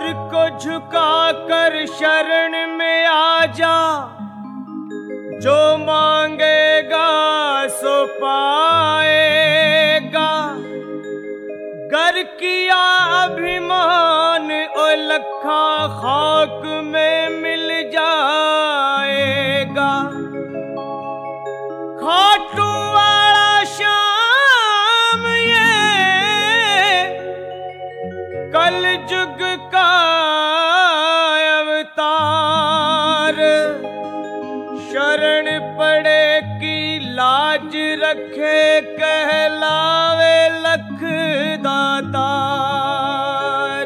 को झुका कर शरण में आ जा, जो मांगेगा सो पाएगा। गर किया अभिमान ओ लखा खाक में मिल जाएगा। खाटू वाला श्याम ये कल जुग का अवतार, शरण पड़े की लाज रखे कहलावे लख दातार।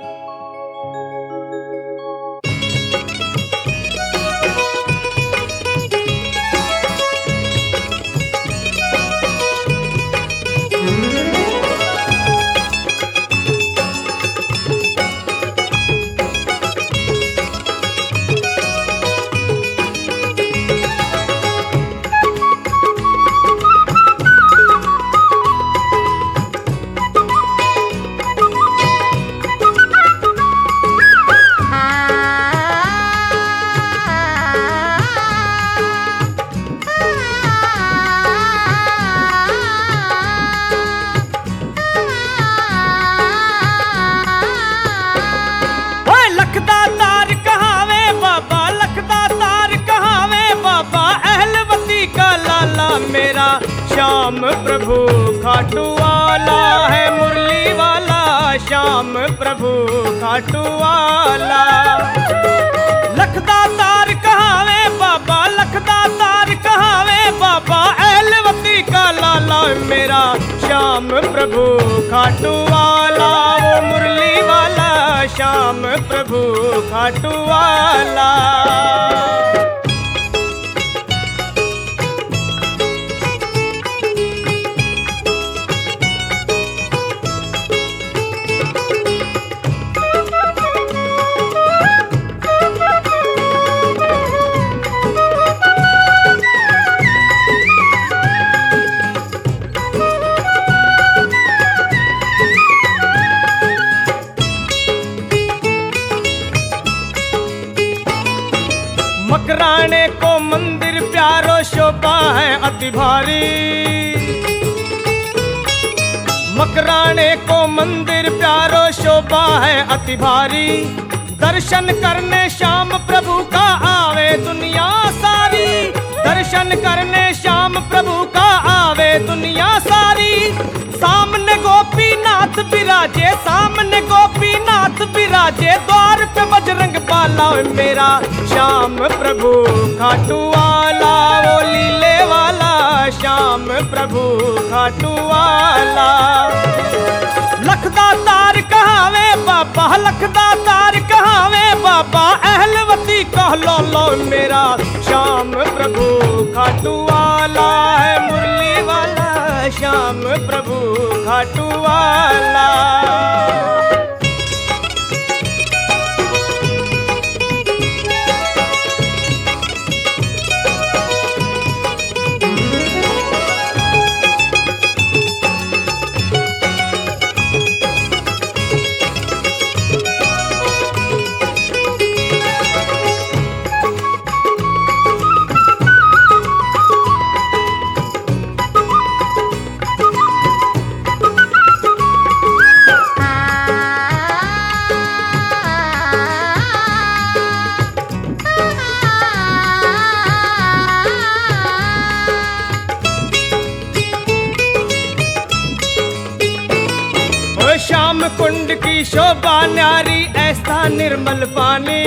मेरा श्याम प्रभु खाटू वाला है, मुरली वाला श्याम प्रभु खाटू वाला। लखदा तार कहावे बाबा, लखदा तार कहावे बाबा, अहलवती का लाला मेरा श्याम प्रभु खाटू वाला। वो मुरली वाला श्याम प्रभु खाटू वाला। मकराने को मंदिर प्यारो शोभा है अति भारी। मकराने को मंदिर प्यारो शोभा है अति भारी। दर्शन करने श्याम प्रभु का आवे दुनिया सारी। दर्शन करने श्याम प्रभु का आवे दुनिया सारी। सामने गोपीनाथ विराजे, सामने गोपीनाथ विराजे, द्वार पे बजरंग बाला मेरा श्याम प्रभु खाटू वाला। वो लीले वाला श्याम प्रभु खाटू वाला। लखदा तार कहावे बाबा, लखदा तार कहावे बाबा, अहलवती कह लो मेरा श्याम प्रभु खाटू वाला है, मुरली वाला श्याम प्रभु खाटू वाला। श्याम कुंड की शोभा न्यारी ऐसा निर्मल पानी।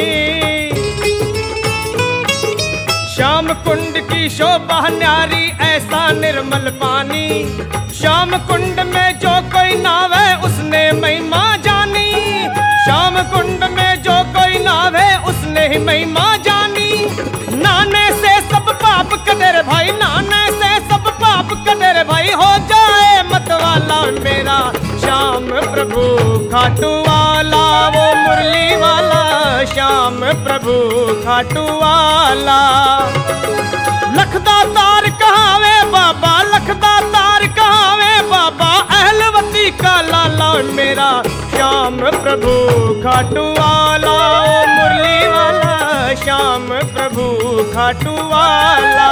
श्याम कुंड की शोभा न्यारी ऐसा निर्मल पानी। श्याम कुंड में जो कोई नावे उसने महिमा जानी। श्याम कुंड में जो कोई नावे उसने ही महिमा जानी। नाने से सब पाप कदर भाई, नाने से सब पाप कदर भाई, हो जाए मतवाला मेरा श्याम प्रभु खाटू वाला। वो मुरली वाला श्याम प्रभु खाटू वाला। लखदा तार कहावे बाबा, लखदा तार कहावे बाबा, अहलवती का लाला मेरा श्याम प्रभु खाटू वाला, ओ मुरली वाला श्याम प्रभु खाटू वाला।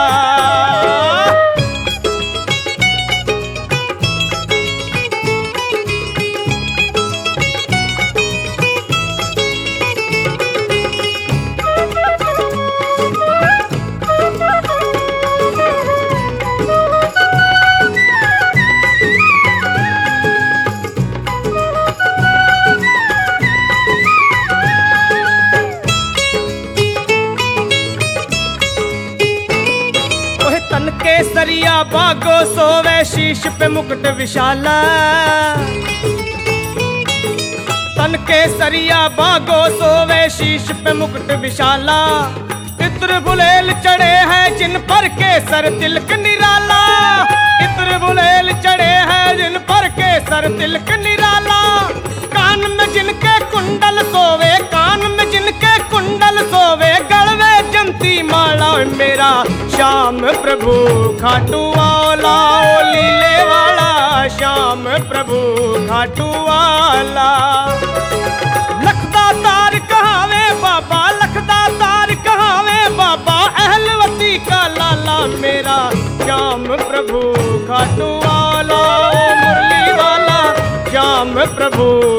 तन केसरिया बागो सोवे शीश पे मुकुट विशाला, तन केसरिया बागो सोवे शीश पे मुकुट विशाला। इत्र बुलेल चढ़े हैं जिन पर केसर तिलक निराला, इत्र बुलेल चढ़े हैं जिन पर केसर तिलक निराला। कान में जिनके कुंडल सोवे, कान में जिनके कुंडल सोवे, गलवे जंती माला मेरा श्याम प्रभु खाटू वाला, ओ लीले वाला श्याम प्रभु खाटू वाला। लखदा तार कहावे बाबा, लखदा तार कहावे बाबा, अहलवती का लाला मेरा श्याम प्रभु खाटू वाला, ओ मुरली वाला श्याम प्रभु